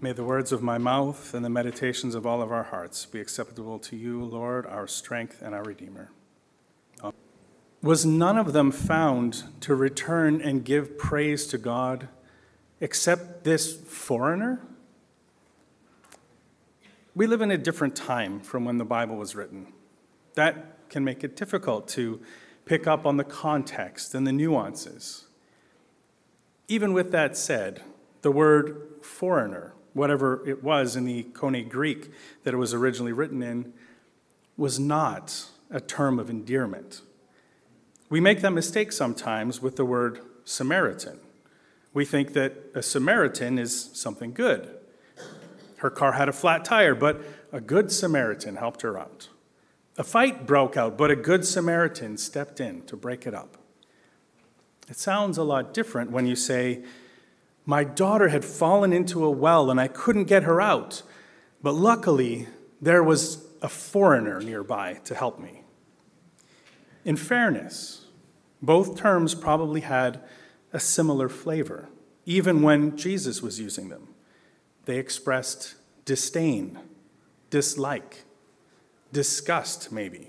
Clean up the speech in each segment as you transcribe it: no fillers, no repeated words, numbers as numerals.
May the words of my mouth and the meditations of all of our hearts be acceptable to you, Lord, our strength and our Redeemer. Amen. Was none of them found to return and give praise to God except this foreigner? We live in a different time from when the Bible was written. That can make it difficult to pick up on the context and the nuances. Even with that said, the word foreigner, whatever it was in the Koine Greek that it was originally written in, was not a term of endearment. We make that mistake sometimes with the word Samaritan. We think that a Samaritan is something good. Her car had a flat tire, but a good Samaritan helped her out. A fight broke out, but a good Samaritan stepped in to break it up. It sounds a lot different when you say, my daughter had fallen into a well and I couldn't get her out, but luckily there was a foreigner nearby to help me. In fairness, both terms probably had a similar flavor, even when Jesus was using them. They expressed disdain, dislike, disgust, maybe.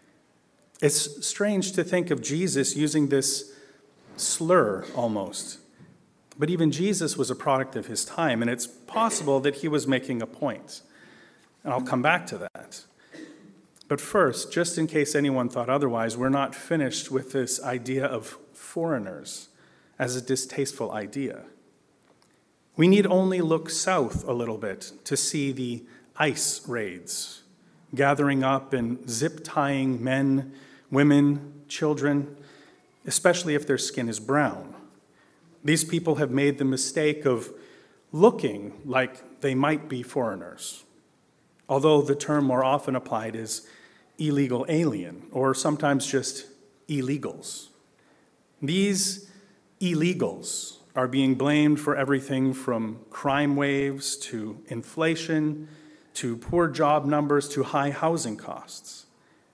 It's strange to think of Jesus using this slur almost. But even Jesus was a product of his time, and it's possible that he was making a point. And I'll come back to that. But first, just in case anyone thought otherwise, we're not finished with this idea of foreigners as a distasteful idea. We need only look south a little bit to see the ICE raids, gathering up and zip-tying men, women, children, especially if their skin is brown. These people have made the mistake of looking like they might be foreigners, although the term more often applied is illegal alien, or sometimes just illegals. These illegals are being blamed for everything from crime waves to inflation to poor job numbers to high housing costs.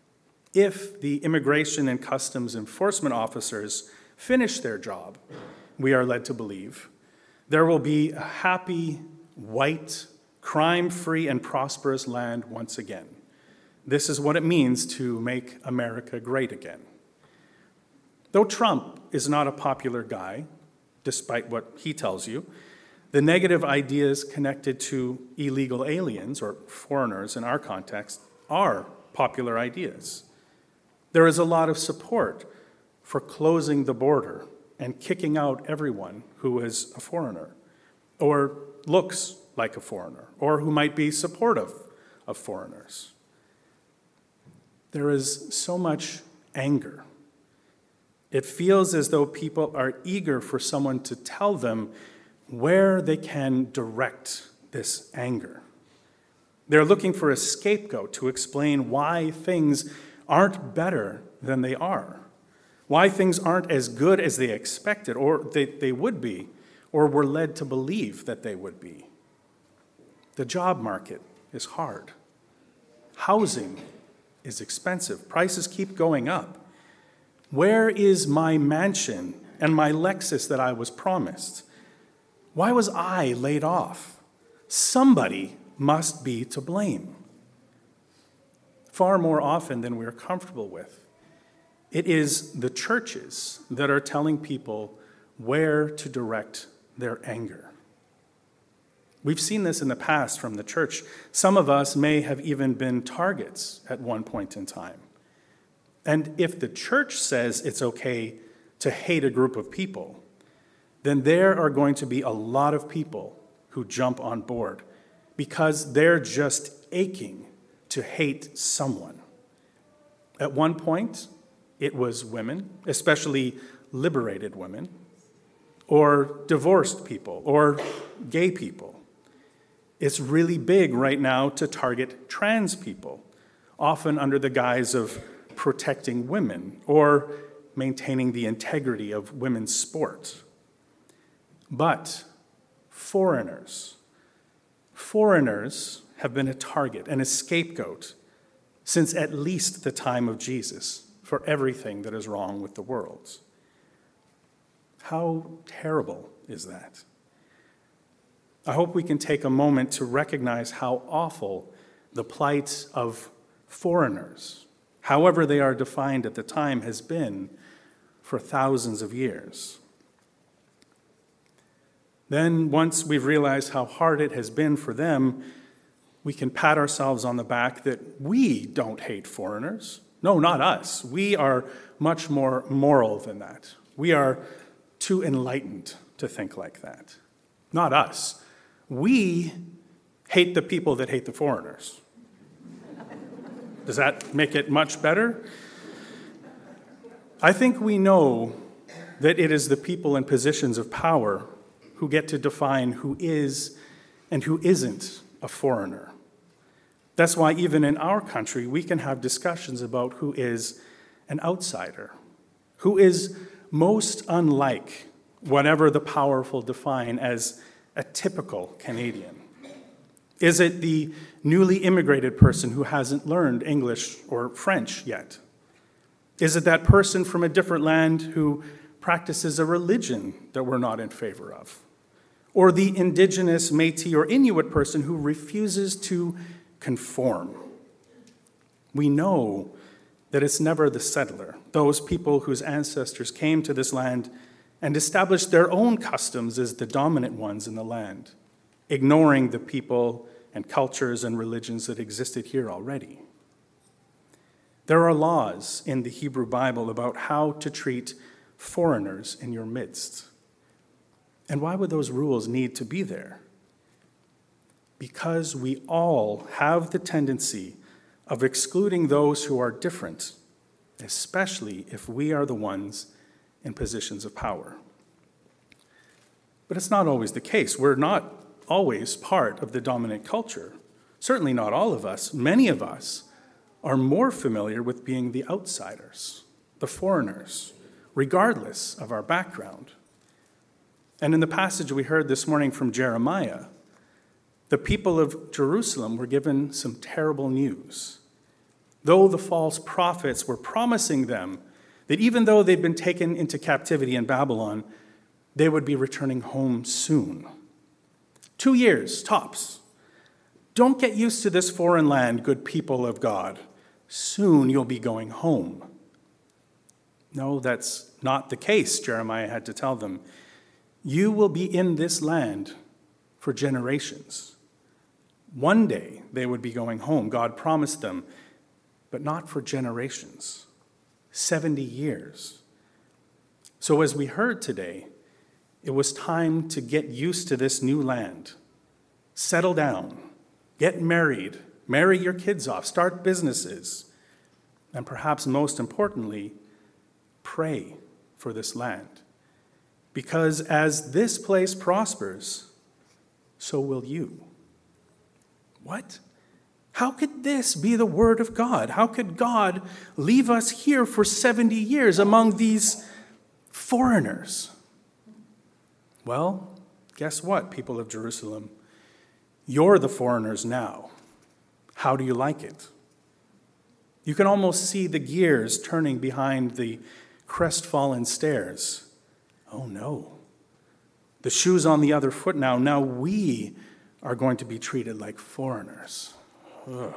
If the immigration and customs enforcement officers finish their job, we are led to believe, there will be a happy, white, crime-free, and prosperous land once again. This is what it means to make America great again. Though Trump is not a popular guy, despite what he tells you, the negative ideas connected to illegal aliens, or foreigners in our context, are popular ideas. There is a lot of support for closing the border and kicking out everyone who is a foreigner, or looks like a foreigner, or who might be supportive of foreigners. There is so much anger. It feels as though people are eager for someone to tell them where they can direct this anger. They're looking for a scapegoat to explain why things aren't better than they are, why things aren't as good as they expected, or they would be, or were led to believe that they would be. The job market is hard. Housing is expensive. Prices keep going up. Where is my mansion and my Lexus that I was promised? Why was I laid off? Somebody must be to blame. Far more often than we're comfortable with, it is the churches that are telling people where to direct their anger. We've seen this in the past from the church. Some of us may have even been targets at one point in time. And if the church says it's okay to hate a group of people, then there are going to be a lot of people who jump on board because they're just aching to hate someone. At one point, it was women, especially liberated women, or divorced people, or gay people. It's really big right now to target trans people, often under the guise of protecting women or maintaining the integrity of women's sport. But foreigners have been a target and a scapegoat since at least the time of Jesus for everything that is wrong with the world. How terrible is that? I hope we can take a moment to recognize how awful the plight of foreigners, however they are defined at the time, has been for thousands of years. Then, once we've realized how hard it has been for them, we can pat ourselves on the back that we don't hate foreigners. No, not us. We are much more moral than that. We are too enlightened to think like that. Not us. We hate the people that hate the foreigners. Does that make it much better? I think we know that it is the people in positions of power who get to define who is and who isn't a foreigner. That's why even in our country, we can have discussions about who is an outsider, who is most unlike whatever the powerful define as a typical Canadian. Is it the newly immigrated person who hasn't learned English or French yet? Is it that person from a different land who practices a religion that we're not in favor of? Or the indigenous, Métis, or Inuit person who refuses to conform? We know that it's never the settler, those people whose ancestors came to this land and established their own customs as the dominant ones in the land, ignoring the people and cultures and religions that existed here already. There are laws in the Hebrew Bible about how to treat foreigners in your midst. And why would those rules need to be there? Because we all have the tendency of excluding those who are different, especially if we are the ones in positions of power. But it's not always the case. We're not always part of the dominant culture. Certainly not all of us. Many of us are more familiar with being the outsiders, the foreigners, regardless of our background. And in the passage we heard this morning from Jeremiah, the people of Jerusalem were given some terrible news. Though the false prophets were promising them that even though they'd been taken into captivity in Babylon, they would be returning home soon. 2 years, tops. Don't get used to this foreign land, good people of God. Soon you'll be going home. No, that's not the case, Jeremiah had to tell them. You will be in this land for generations. One day they would be going home, God promised them, but not for generations, 70 years. So as we heard today, it was time to get used to this new land. Settle down, get married, marry your kids off, start businesses, and perhaps most importantly, pray for this land. Because as this place prospers, so will you. What? How could this be the word of God? How could God leave us here for 70 years among these foreigners? Well, guess what, people of Jerusalem? You're the foreigners now. How do you like it? You can almost see the gears turning behind the crestfallen stairs. Oh no. The shoe's on the other foot now. Now we are going to be treated like foreigners. Ugh.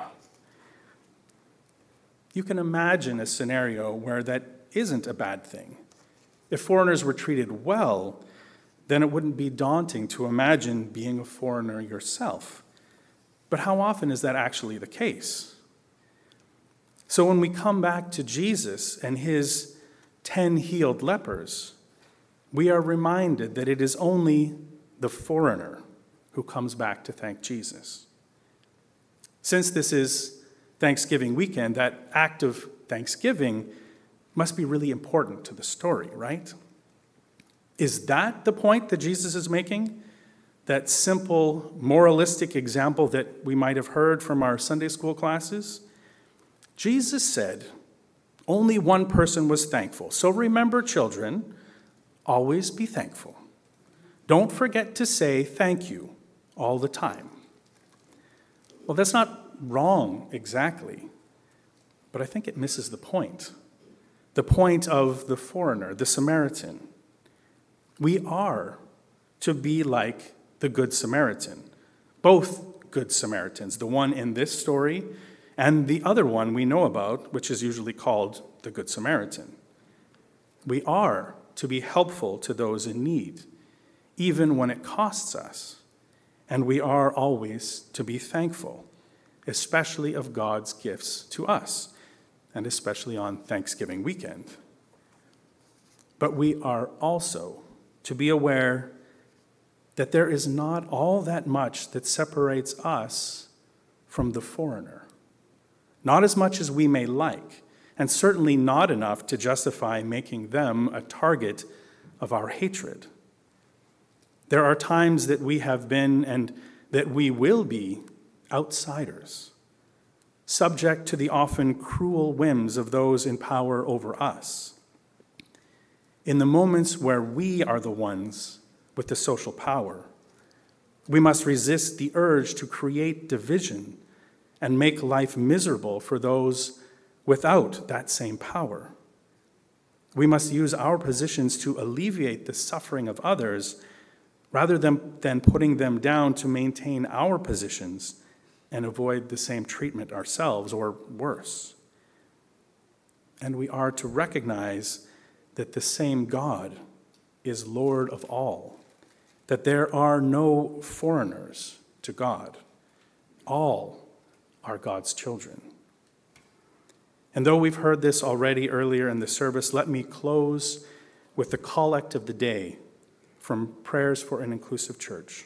You can imagine a scenario where that isn't a bad thing. If foreigners were treated well, then it wouldn't be daunting to imagine being a foreigner yourself. But how often is that actually the case? So when we come back to Jesus and his 10 healed lepers, we are reminded that it is only the foreigner who comes back to thank Jesus. Since this is Thanksgiving weekend, that act of thanksgiving must be really important to the story, right? Is that the point that Jesus is making? That simple moralistic example that we might have heard from our Sunday school classes? Jesus said only one person was thankful. So remember, children, always be thankful. Don't forget to say thank you all the time. Well, that's not wrong exactly, but I think it misses the point. The point of the foreigner, the Samaritan. We are to be like the Good Samaritan. Both Good Samaritans, the one in this story and the other one we know about, which is usually called the Good Samaritan. We are to be helpful to those in need, even when it costs us. And we are always to be thankful, especially of God's gifts to us, and especially on Thanksgiving weekend. But we are also to be aware that there is not all that much that separates us from the foreigner. Not as much as we may like, and certainly not enough to justify making them a target of our hatred. There are times that we have been and that we will be outsiders, subject to the often cruel whims of those in power over us. In the moments where we are the ones with the social power, we must resist the urge to create division and make life miserable for those without that same power. We must use our positions to alleviate the suffering of others rather than putting them down to maintain our positions and avoid the same treatment ourselves, or worse. And we are to recognize that the same God is Lord of all, that there are no foreigners to God. All are God's children. And though we've heard this already earlier in the service, let me close with the collect of the day from Prayers for an Inclusive Church.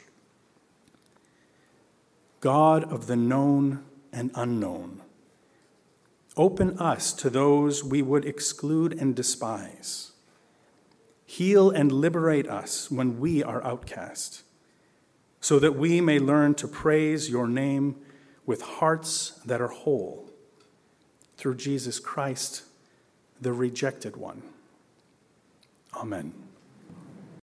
God of the known and unknown, open us to those we would exclude and despise. Heal and liberate us when we are outcast, so that we may learn to praise your name with hearts that are whole, through Jesus Christ, the rejected one. Amen.